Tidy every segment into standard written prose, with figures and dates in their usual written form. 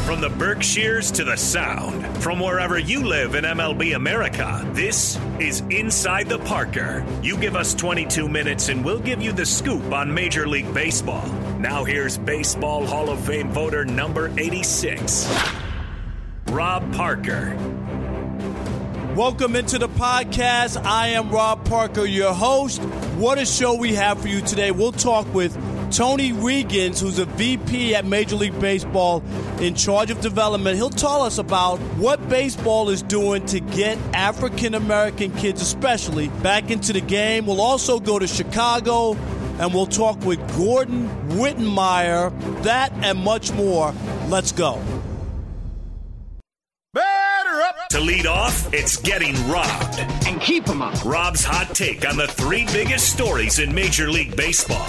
From the Berkshires to the Sound, from wherever you live in MLB America, this is Inside the Parker. You give us 22 minutes and we'll give you the scoop on Major League Baseball. Now here's Baseball Hall of Fame voter number 86, Rob Parker. Welcome into the podcast. I am Rob Parker, your host. What a show we have for you today. We'll talk with Tony Regans, who's a VP at Major League Baseball in charge of development. He'll tell us about what baseball is doing to get African-American kids especially back into the game. We'll also go to Chicago and we'll talk with Gordon Wittenmyer. That and much more. Let's go. To lead off, it's Getting Robbed. And keep them up. Rob's hot take on the three biggest stories in Major League Baseball.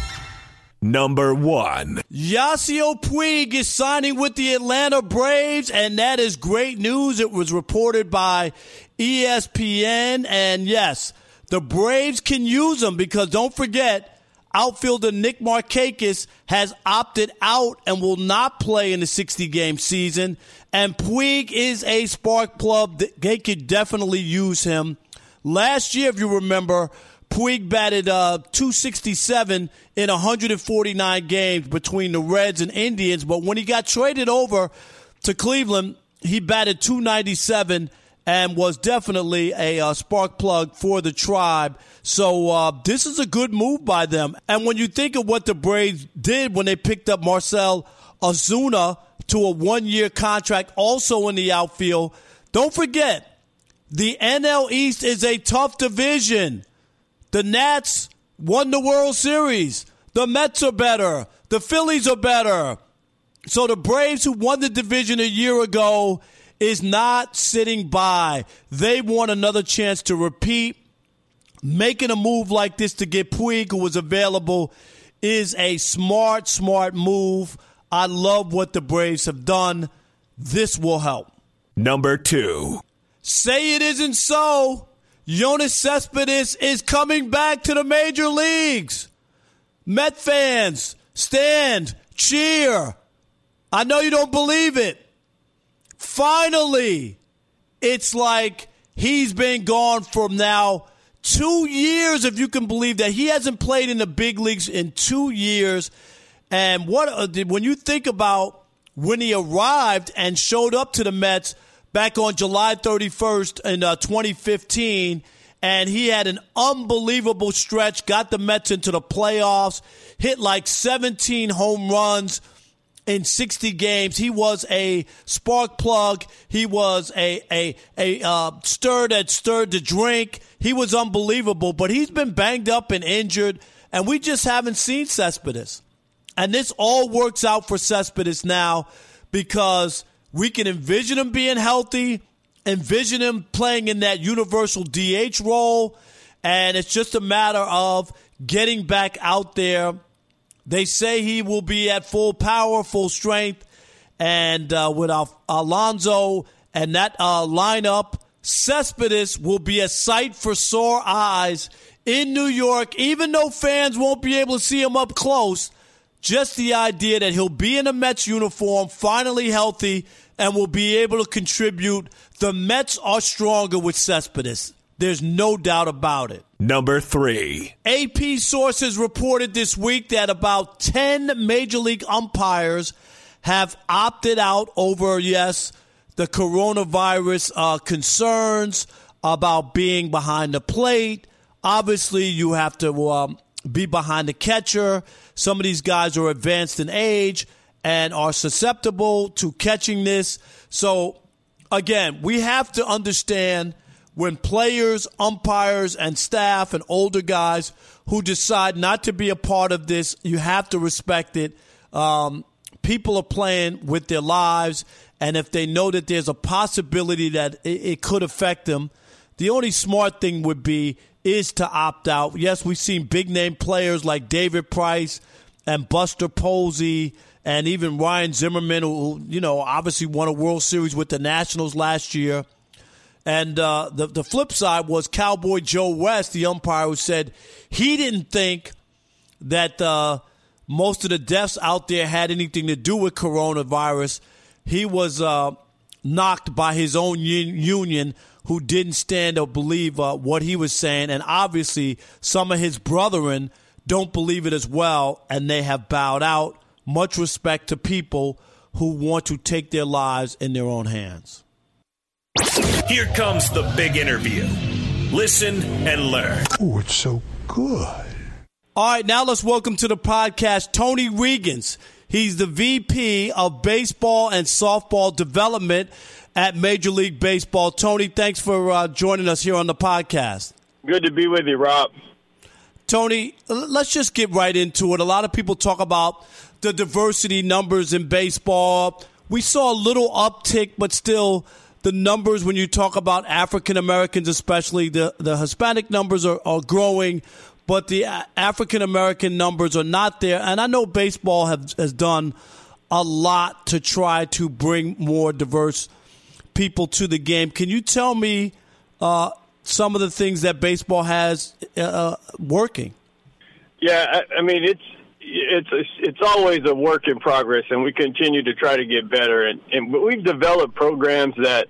Number one. Yasiel Puig is signing with the Atlanta Braves, and that is great news. It was reported by ESPN, and yes, the Braves can use him because don't forget, outfielder Nick Markakis has opted out and will not play in the 60-game season. And Puig is a spark plug. They could definitely use him. Last year, if you remember, Puig batted .267 in 149 games between the Reds and Indians. But when he got traded over to Cleveland, he batted .297 and was definitely a spark plug for the Tribe. So this is a good move by them. And when you think of what the Braves did when they picked up Marcell Ozuna to a one-year contract also in the outfield, don't forget, the NL East is a tough division. The Nats won the World Series. The Mets are better. The Phillies are better. So the Braves, who won the division a year ago, is not sitting by. They want another chance to repeat. Making a move like this to get Puig, who was available, is a smart move. I love what the Braves have done. This will help. Number two. Say it isn't so. Yoenis Cespedes is coming back to the major leagues. Met fans, stand, cheer. I know you don't believe it. Finally, it's like he's been gone from now 2 years, if you can believe that. He hasn't played in the big leagues in 2 years. And when you think about when he arrived and showed up to the Mets back on July 31st in 2015, and he had an unbelievable stretch, got the Mets into the playoffs, hit like 17 home runs in 60 games. He was a spark plug. He was a stir that stirred the drink. He was unbelievable, but he's been banged up and injured, and we just haven't seen Cespedes. And this all works out for Cespedes now because we can envision him being healthy, envision him playing in that universal DH role, and it's just a matter of getting back out there. They say he will be at full power, full strength, and with Alonso and that lineup, Cespedes will be a sight for sore eyes in New York, even though fans won't be able to see him up close. Just the idea that he'll be in a Mets uniform, finally healthy, and will be able to contribute. The Mets are stronger with Cespedes. There's no doubt about it. Number three. AP sources reported this week that about 10 Major League umpires have opted out over, the coronavirus concerns about being behind the plate. Obviously, you have to be behind the catcher. Some of these guys are advanced in age and are susceptible to catching this. So, again, we have to understand when players, umpires, and staff and older guys who decide not to be a part of this, you have to respect it. People are playing with their lives, and if they know that there's a possibility that it could affect them, the only smart thing would be is to opt out. Yes, we've seen big-name players like David Price and Buster Posey and even Ryan Zimmerman, who obviously won a World Series with the Nationals last year. And the flip side was Cowboy Joe West, the umpire, who said he didn't think that most of the deaths out there had anything to do with coronavirus. he was knocked by his own union, who didn't stand or believe what he was saying. And obviously some of his brethren don't believe it as well, and they have bowed out. Much respect to people who want to take their lives in their own hands. Here comes the big interview. Listen and learn. Oh, it's so good. All right, now let's welcome to the podcast Tony Regans. He's the VP of Baseball and Softball Development at Major League Baseball. Tony, thanks for joining us here on the podcast. Good to be with you, Rob. Tony, let's just get right into it. A lot of people talk about the diversity numbers in baseball. We saw a little uptick, but still the numbers when you talk about African Americans, especially the Hispanic numbers are growing, but the African American numbers are not there. And I know baseball has done a lot to try to bring more diverse people to the game. Can you tell me some of the things that baseball has working? Yeah, I mean it's always a work in progress, and we continue to try to get better. But we've developed programs that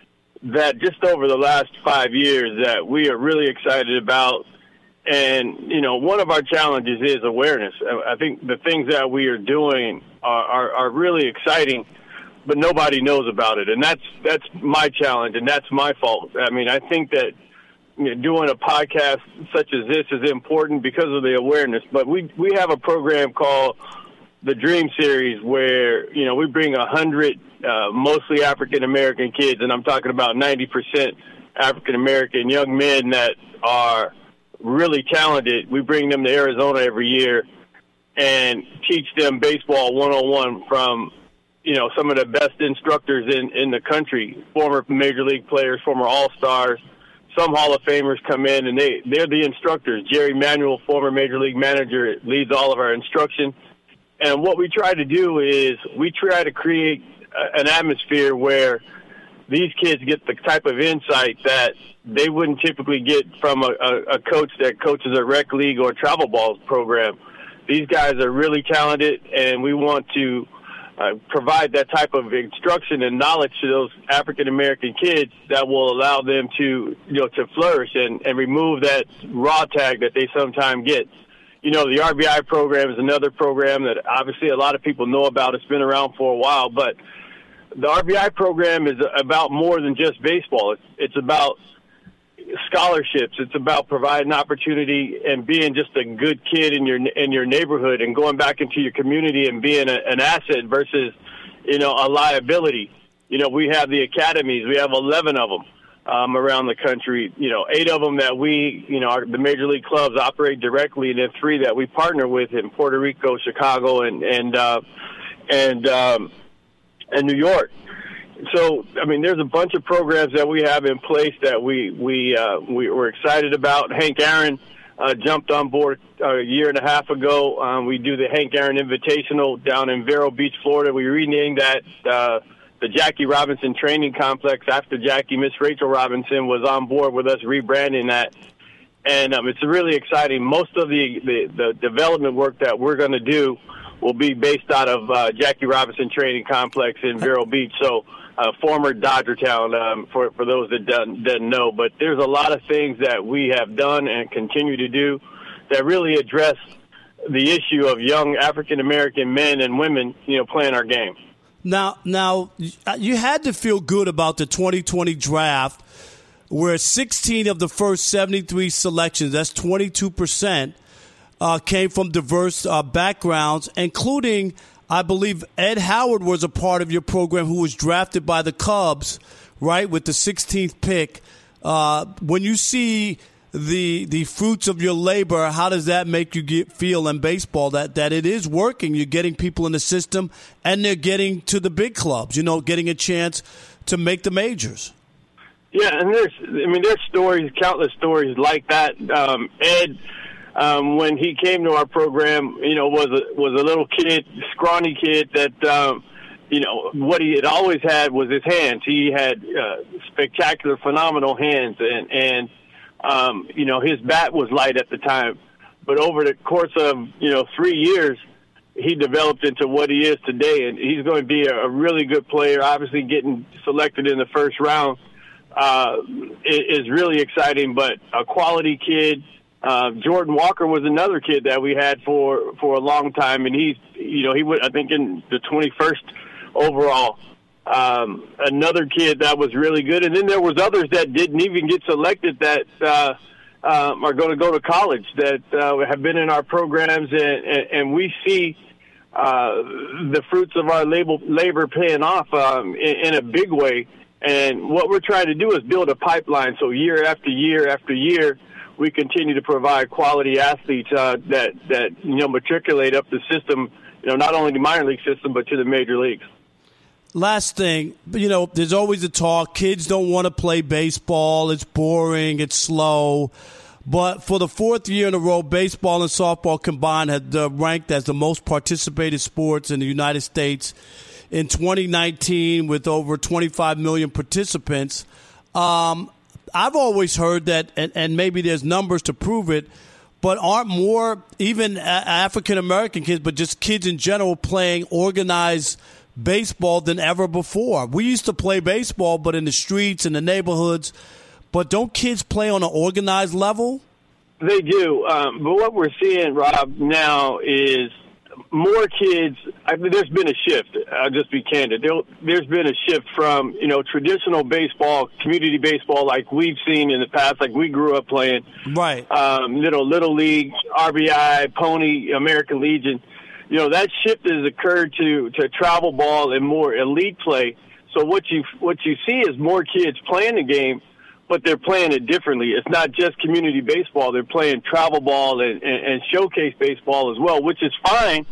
just over the last 5 years that we are really excited about. And one of our challenges is awareness. I think the things that we are doing are really exciting, but nobody knows about it, and that's my challenge, and that's my fault. I mean, I think that doing a podcast such as this is important because of the awareness. But we have a program called the Dream Series where we bring 100 mostly African American kids, and I'm talking about 90% African American young men that are really talented. We bring them to Arizona every year and teach them baseball 101 from some of the best instructors in the country, former Major League players, former All-Stars. Some Hall of Famers come in, and they're the instructors. Jerry Manuel, former Major League manager, leads all of our instruction. And what we try to do is we try to create an atmosphere where these kids get the type of insight that they wouldn't typically get from a coach that coaches a rec league or travel ball program. These guys are really talented, and we want to provide that type of instruction and knowledge to those African American kids that will allow them to to flourish and remove that raw tag that they sometimes get. The RBI program is another program that obviously a lot of people know about. It's been around for a while, but the RBI program is about more than just baseball. It's about scholarships. It's about providing opportunity and being just a good kid in your neighborhood and going back into your community and being an asset versus, a liability. We have the academies. We have 11 of them around the country. 8 of them that the major league clubs operate directly, and then 3 that we partner with in Puerto Rico, Chicago, and New York. So, I mean, there's a bunch of programs that we have in place that we're excited about. Hank Aaron jumped on board a year and a half ago. We do the Hank Aaron Invitational down in Vero Beach, Florida. We renamed that the Jackie Robinson Training Complex after Jackie. Miss Rachel Robinson was on board with us rebranding that. And it's really exciting. Most of the development work that we're going to do will be based out of Jackie Robinson Training Complex in Vero Beach. So, former Dodger Town, for those that doesn't know. But there's a lot of things that we have done and continue to do that really address the issue of young African-American men and women, playing our game. Now, you had to feel good about the 2020 draft where 16 of the first 73 selections, that's 22%, came from diverse backgrounds, including, I believe, Ed Howard was a part of your program who was drafted by the Cubs, right, with the 16th pick. When you see the fruits of your labor, how does that make you feel in baseball that it is working? You're getting people in the system, and they're getting to the big clubs, getting a chance to make the majors. Yeah, and there's stories, countless stories like that. Ed, when he came to our program, was a little kid, scrawny kid that, what he had always had was his hands. He had spectacular, phenomenal hands, and his bat was light at the time. But over the course of, 3 years, he developed into what he is today, and he's going to be a really good player. Obviously, getting selected in the first round is really exciting, but a quality kid. Jordan Walker was another kid that we had for a long time, and he would, I think, in the 21st overall. Another kid that was really good, and then there was others that didn't even get selected that are going to go to college that have been in our programs, and we see the fruits of our labor paying off in a big way. And what we're trying to do is build a pipeline, so year after year after year, we continue to provide quality athletes that matriculate up the system, not only the minor league system, but to the major leagues. Last thing, there's always a talk. Kids don't want to play baseball. It's boring. It's slow. But for the fourth year in a row, baseball and softball combined had ranked as the most participated sports in the United States in 2019 with over 25 million participants. I've always heard that, and maybe there's numbers to prove it, but aren't more even African-American kids, but just kids in general playing organized baseball than ever before? We used to play baseball, but in the streets and the neighborhoods. But don't kids play on an organized level? They do. But what we're seeing, Rob, now is more kids. There's been a shift. I'll just be candid. There's been a shift from, traditional baseball, community baseball like we've seen in the past, like we grew up playing. Right. Little League, RBI, Pony, American Legion. That shift has occurred to travel ball and more elite play. So what you see is more kids playing the game, but they're playing it differently. It's not just community baseball. They're playing travel ball and showcase baseball as well, which is fine.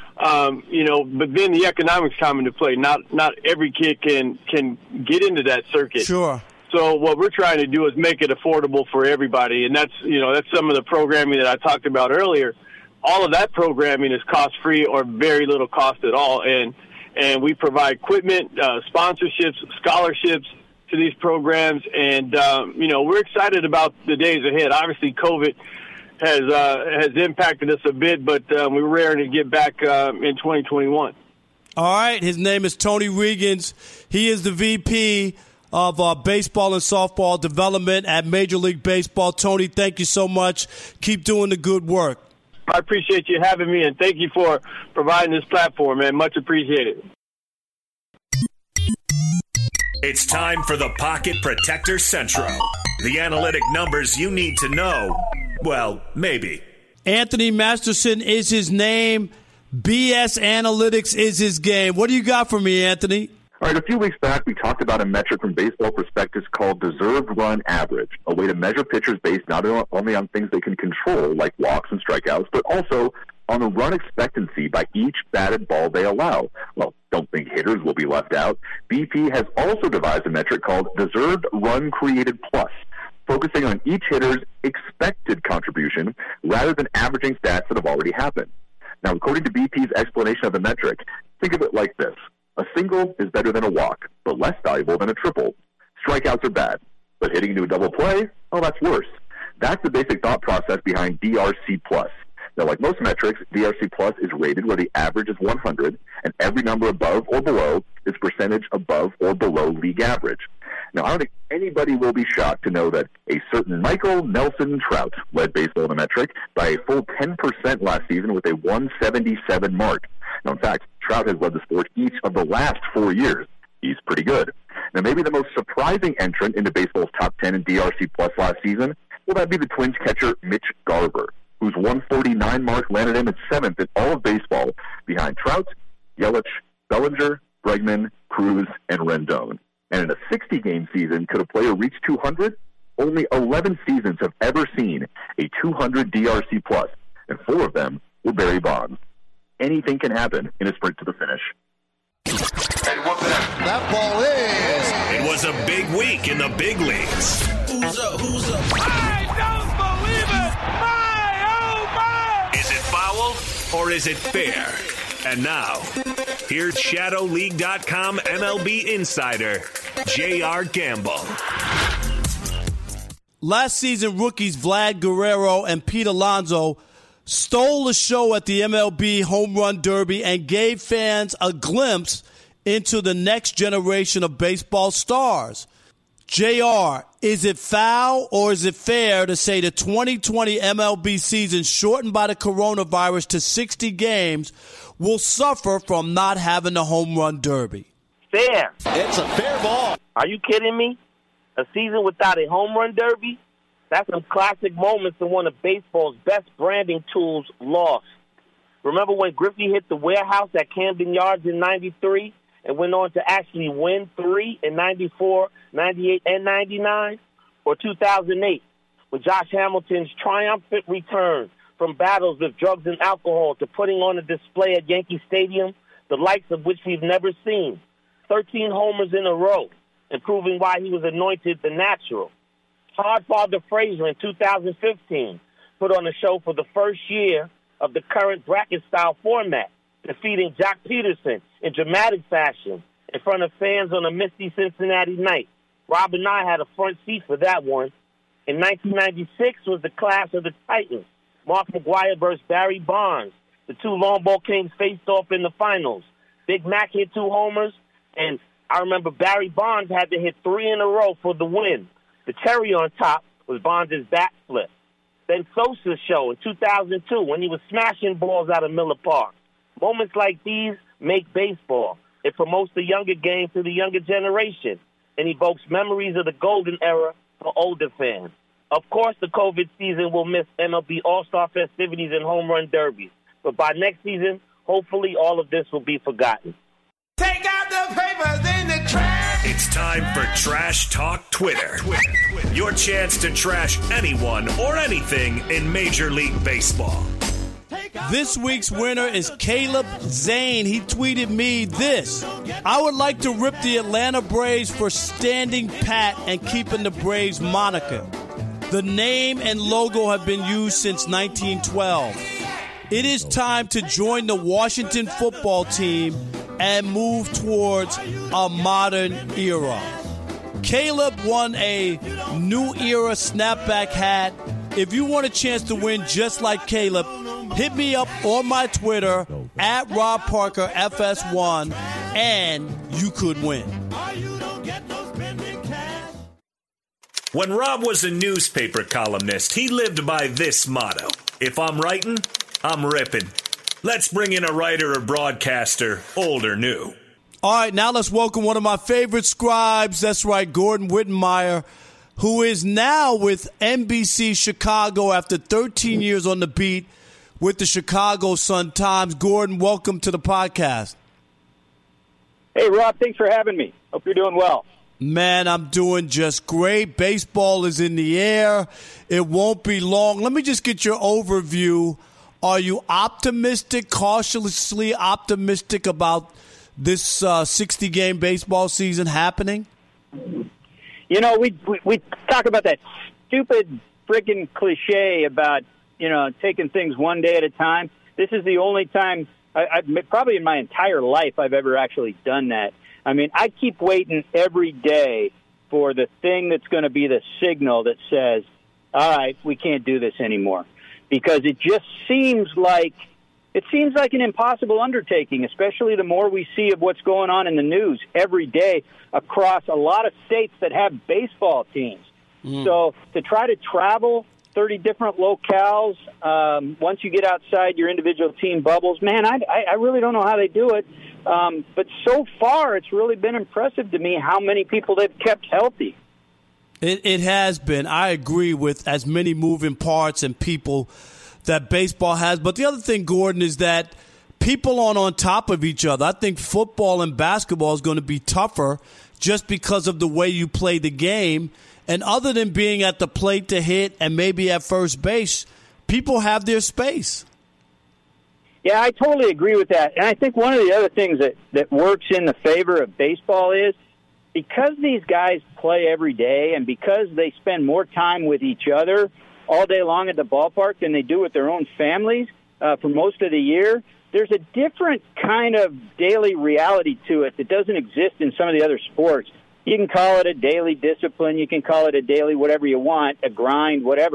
But then the economics come into play. Not every kid can get into that circuit. Sure. So what we're trying to do is make it affordable for everybody, and that's some of the programming that I talked about earlier. All of that programming is cost-free or very little cost at all, and we provide equipment, sponsorships, scholarships to these programs, and we're excited about the days ahead. Obviously, COVID has impacted us a bit, but we're raring to get back in 2021. All right, his name is Tony Regans. He is the VP of baseball and softball development at Major League Baseball. Tony, thank you so much. Keep doing the good work. I appreciate you having me, and thank you for providing this platform, man. Much appreciated. It's time for the Pocket Protector Central. The analytic numbers you need to know. Well, maybe. Anthony Masterson is his name. BS Analytics is his game. What do you got for me, Anthony? All right, a few weeks back, we talked about a metric from Baseball Prospectus called Deserved Run Average, a way to measure pitchers based not only on things they can control, like walks and strikeouts, but also on the run expectancy by each batted ball they allow. Well, don't think hitters will be left out. BP has also devised a metric called Deserved Run Created Plus, focusing on each hitter's expected contribution rather than averaging stats that have already happened. Now, according to BP's explanation of the metric, think of it like this. A single is better than a walk, but less valuable than a triple. Strikeouts are bad, but hitting into a double play, that's worse. That's the basic thought process behind DRC+. Now, like most metrics, DRC Plus is rated where the average is 100, and every number above or below is percentage above or below league average. Now, I don't think anybody will be shocked to know that a certain Michael Nelson Trout led baseball in the metric by a full 10% last season with a 177 mark. Now, in fact, Trout has led the sport each of the last 4 years. He's pretty good. Now, maybe the most surprising entrant into baseball's top 10 in DRC Plus last season, well, that'd be the Twins catcher Mitch Garver, whose 149 mark landed him at 7th in all of baseball, behind Trout, Yelich, Bellinger, Bregman, Cruz, and Rendon. And in a 60-game season, could a player reach 200? Only 11 seasons have ever seen a 200 DRC plus, and 4 of them were Barry Bonds. Anything can happen in a sprint to the finish. That ball is. It was a big week in the big leagues. Who's up? I don't believe it! My, oh my! Is it foul or is it fair? And now, here's ShadowLeague.com MLB insider, J.R. Gamble. Last season, rookies Vlad Guerrero and Pete Alonso stole the show at the MLB Home Run Derby and gave fans a glimpse into the next generation of baseball stars. JR, is it foul or is it fair to say the 2020 MLB season, shortened by the coronavirus to 60 games, will suffer from not having the Home Run Derby? Fair. It's a fair ball. Are you kidding me? A season without a Home Run Derby? That's some classic moments and one of baseball's best branding tools lost. Remember when Griffey hit the warehouse at Camden Yards in 93 and went on to actually win 3 in 94, 98, and 99? Or 2008, when Josh Hamilton's triumphant return from battles with drugs and alcohol to putting on a display at Yankee Stadium, the likes of which we've never seen. 13 homers in a row, and proving why he was anointed the natural. Hardfather Frazier in 2015 put on a show for the first year of the current bracket-style format, defeating Jock Peterson in dramatic fashion in front of fans on a misty Cincinnati night. Rob and I had a front seat for that one. In 1996 was the class of the Titans. Mark McGwire versus Barry Bonds. The two long ball kings faced off in the finals. Big Mac hit 2 homers, and I remember Barry Bonds had to hit 3 in a row for the win. The cherry on top was Bonds' bat flip. Then Sosa's show in 2002 when he was smashing balls out of Miller Park. Moments like these make baseball. It promotes the younger game to the younger generation and evokes memories of the golden era for older fans. Of course, the COVID season will miss MLB All-Star festivities and home run derbies. But by next season, hopefully all of this will be forgotten. Take out the papers in the trash. It's time for Trash Talk Twitter. Your chance to trash anyone or anything in Major League Baseball. This week's winner is Caleb Zane. He tweeted me this: I would like to rip the Atlanta Braves for standing pat and keeping the Braves moniker. The name and logo have been used since 1912. It is time to join the Washington football team and move towards a modern era. Caleb won a new era snapback hat. If you want a chance to win just like Caleb, hit me up on my Twitter at Rob Parker FS1 and you could win. When Rob was a newspaper columnist, he lived by this motto: if I'm writing, I'm ripping. Let's bring in a writer or broadcaster, old or new. All right, now let's welcome one of my favorite scribes. That's right, Gordon Wittenmeyer, who is now with NBC Chicago after 13 years on the beat with the Chicago Sun-Times. Gordon, welcome to the podcast. Hey, Rob, thanks for having me. Hope you're doing well. Man, I'm doing just great. Baseball is in the air. It won't be long. Let me just get your overview. Are you optimistic, cautiously optimistic about this 60-game baseball season happening? You know, we talk about that stupid freaking cliche about, taking things one day at a time. This is the only time, I've probably in my entire life, I've ever actually done that. I mean, I keep waiting every day for the thing that's going to be the signal that says, all right, we can't do this anymore. Because it just seems like an impossible undertaking, especially the more we see of what's going on in the news every day across a lot of states that have baseball teams. So to try to travel 30 different locales, once you get outside your individual team bubbles, man, I really don't know how they do it. But so far, it's really been impressive to me how many people they've kept healthy. It has been. I agree with as many moving parts and people that baseball has. But the other thing, Gordon, is that people aren't on top of each other. I think football and basketball is going to be tougher just because of the way you play the game. And other than being at the plate to hit and maybe at first base, people have their space. Yeah, I totally agree with that. And I think one of the other things that works in the favor of baseball is because these guys play every day and because they spend more time with each other all day long at the ballpark than they do with their own families for most of the year, there's a different kind of daily reality to it that doesn't exist in some of the other sports. You can call it a daily discipline. You can call it a daily whatever you want, a grind, whatever.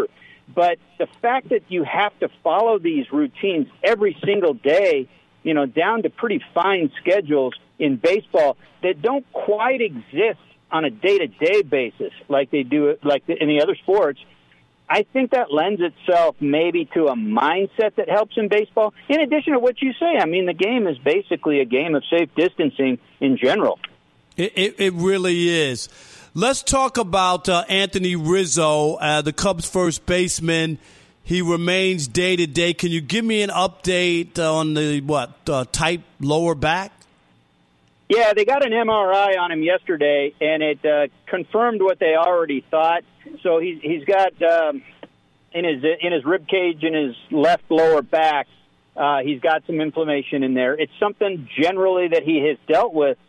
But the fact that you have to follow these routines every single day, down to pretty fine schedules in baseball that don't quite exist on a day-to-day basis like they do in the other sports, I think that lends itself maybe to a mindset that helps in baseball. In addition to what you say, I mean, the game is basically a game of safe distancing in general. It really is. Let's talk about Anthony Rizzo, the Cubs' first baseman. He remains day-to-day. Can you give me an update on the type lower back? Yeah, they got an MRI on him yesterday, and it confirmed what they already thought. So he's got in his rib cage in his left lower back, he's got some inflammation in there. It's something generally that he has dealt with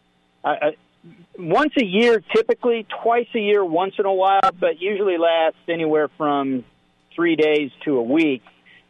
once a year, typically twice a year, once in a while, but usually lasts anywhere from 3 days to a week.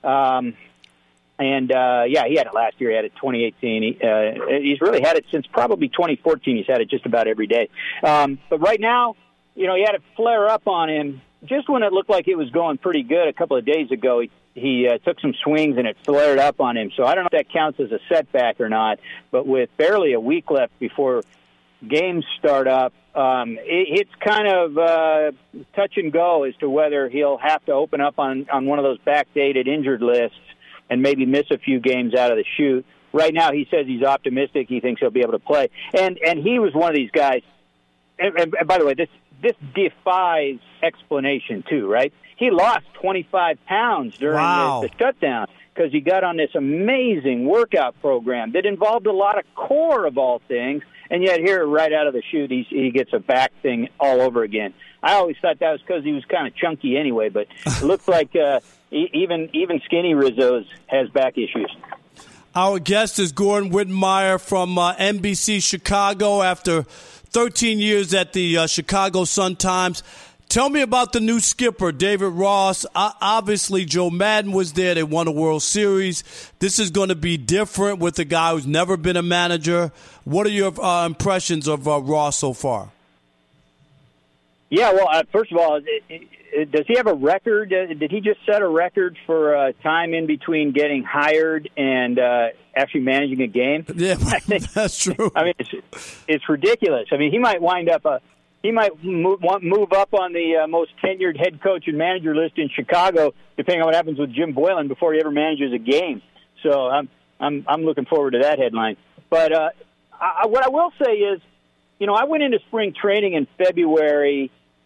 He had it last year. He had it 2018. He's really had it since probably 2014. He's had it just about every day. But right now, he had it flare up on him just when it looked like it was going pretty good a couple of days ago. He took some swings and it flared up on him. So I don't know if that counts as a setback or not. But with barely a week left before games start up, it's kind of touch and go as to whether he'll have to open up on one of those backdated injured lists and maybe miss a few games out of the chute. Right now, he says he's optimistic. He thinks he'll be able to play. And he was one of these guys. And by the way, this defies explanation, too, right? He lost 25 pounds during the shutdown because he got on this amazing workout program that involved a lot of core, of all things. And yet here, right out of the chute, he gets a back thing all over again. I always thought that was because he was kind of chunky anyway, but it looks like even skinny Rizzo has back issues. Our guest is Gordon Wittenmyer from NBC Chicago after 13 years at the Chicago Sun-Times. Tell me about the new skipper, David Ross. Obviously, Joe Madden was there. They won a World Series. This is going to be different with a guy who's never been a manager. What are your impressions of Ross so far? Yeah, well, first of all, does he have a record? Did he just set a record for time in between getting hired and actually managing a game? Yeah, that's true. I mean, it's ridiculous. I mean, he might wind up he might move up on the most tenured head coach and manager list in Chicago, depending on what happens with Jim Boylan before he ever manages a game. So I'm looking forward to that headline. But what I will say is, I went into spring training in February.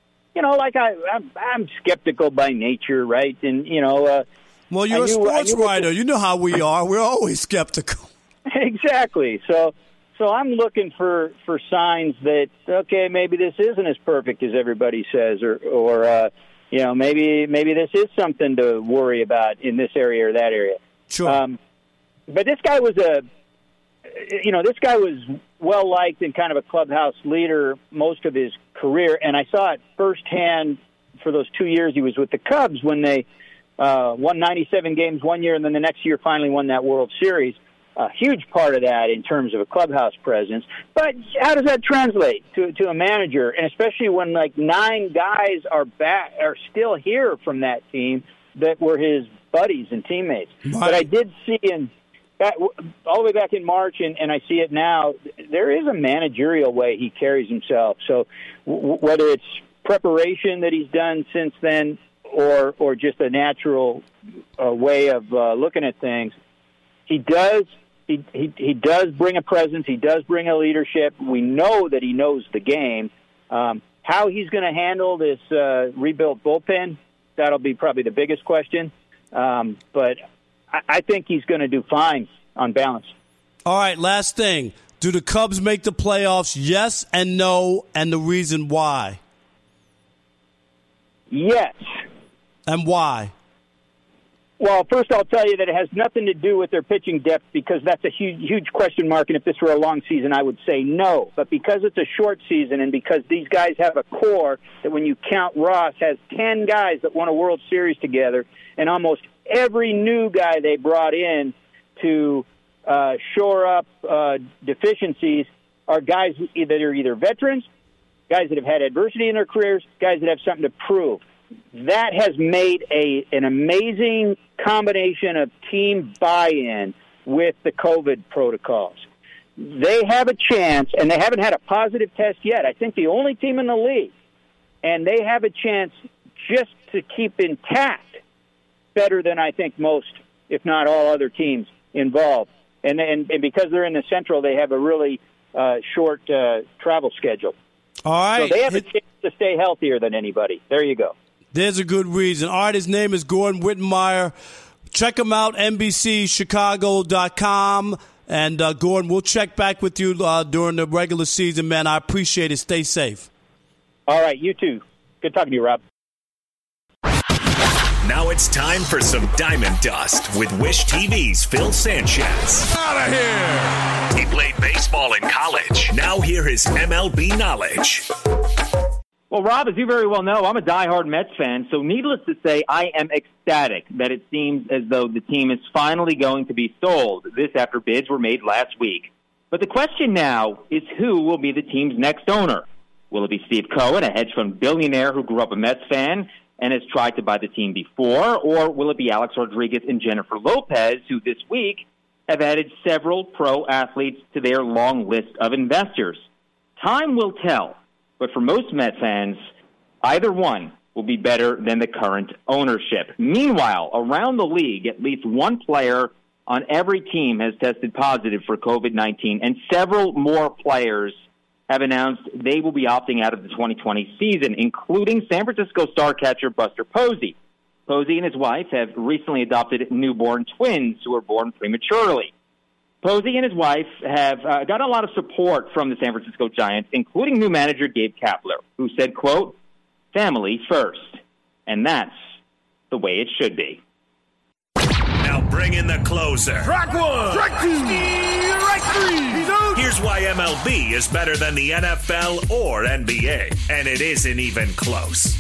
I'm skeptical by nature, right? And well, you're a sports writer. You know how we are. We're always skeptical. Exactly. So I'm looking for signs that, okay, maybe this isn't as perfect as everybody says, or maybe this is something to worry about in this area or that area. Sure. But this guy was well liked and kind of a clubhouse leader most of his career, and I saw it firsthand for those 2 years he was with the Cubs when they won 97 games one year, and then the next year finally won that World Series. A huge part of that in terms of a clubhouse presence. But how does that translate to a manager? And especially when 9 guys are still here from that team that were his buddies and teammates. Right. But I did see all the way back in March, and I see it now, there is a managerial way he carries himself. So whether it's preparation that he's done since then or just a natural way of looking at things, he does bring a presence. He does bring a leadership. We know that he knows the game. How he's going to handle this rebuilt bullpen, that'll be probably the biggest question. But I think he's going to do fine on balance. All right, last thing. Do the Cubs make the playoffs? Yes and no, and the reason why? Yes. And why? Well, first I'll tell you that it has nothing to do with their pitching depth because that's a huge question mark, and if this were a long season, I would say no. But because it's a short season and because these guys have a core that when you count Ross has 10 guys that won a World Series together, and almost every new guy they brought in to shore up deficiencies are guys that are either veterans, guys that have had adversity in their careers, guys that have something to prove. that has made an amazing combination of team buy-in with the COVID protocols. They have a chance, and they haven't had a positive test yet. I think the only team in the league, and they have a chance just to keep intact better than I think most, if not all, other teams involved. And because they're in the Central, they have a really short travel schedule. All right. So they have a chance to stay healthier than anybody. There you go. There's a good reason. All right, his name is Gordon Wittenmyer. Check him out, NBCChicago.com. And, Gordon, we'll check back with you during the regular season, man. I appreciate it. Stay safe. All right, you too. Good talking to you, Rob. Now it's time for some Diamond Dust with Wish TV's Phil Sanchez. Out of here! He played baseball in college. Now hear his MLB knowledge. Well, Rob, as you very well know, I'm a diehard Mets fan, so needless to say, I am ecstatic that it seems as though the team is finally going to be sold. This after bids were made last week. But the question now is who will be the team's next owner? Will it be Steve Cohen, a hedge fund billionaire who grew up a Mets fan and has tried to buy the team before, or will it be Alex Rodriguez and Jennifer Lopez, who this week have added several pro athletes to their long list of investors? Time will tell. But for most Met fans, either one will be better than the current ownership. Meanwhile, around the league, at least one player on every team has tested positive for COVID-19, and several more players have announced they will be opting out of the 2020 season, including San Francisco star catcher Buster Posey. Posey and his wife have recently adopted newborn twins who were born prematurely. Posey and his wife have gotten a lot of support from the San Francisco Giants, including new manager Gabe Kapler, who said, quote, "Family first." And that's the way it should be. Now bring in the closer. Strike one! Strike two! Strike three! He's out! Here's why MLB is better than the NFL or NBA, and it isn't even close.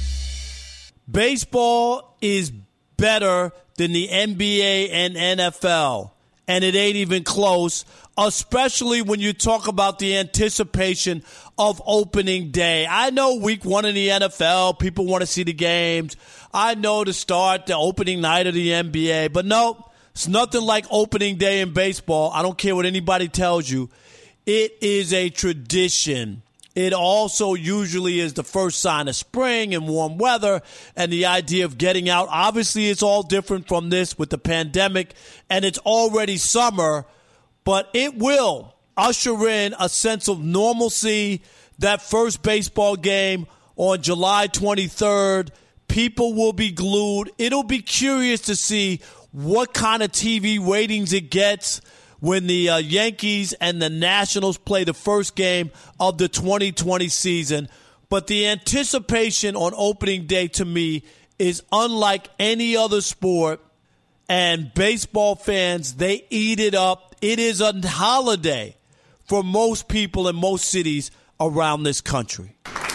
Baseball is better than the NBA and NFL. And it ain't even close, especially when you talk about the anticipation of opening day. I know week one in the NFL, people want to see the games. I know to start the opening night of the NBA. But no, it's nothing like opening day in baseball. I don't care what anybody tells you. It is a tradition. It also usually is the first sign of spring and warm weather and the idea of getting out. Obviously, it's all different from this with the pandemic, and it's already summer, but it will usher in a sense of normalcy. That first baseball game on July 23rd, people will be glued. It'll be curious to see what kind of TV ratings it gets when the Yankees and the Nationals play the first game of the 2020 season. But the anticipation on opening day to me is unlike any other sport. And baseball fans, they eat it up. It is a holiday for most people in most cities around this country.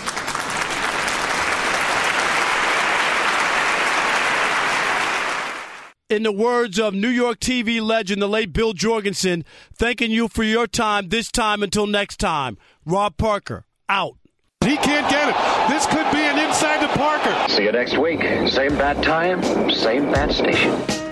In the words of New York TV legend, the late Bill Jorgensen, thanking you for your time this time until next time. Rob Parker, out. He can't get it. This could be an inside to Parker. See you next week. Same bat time, same bat station.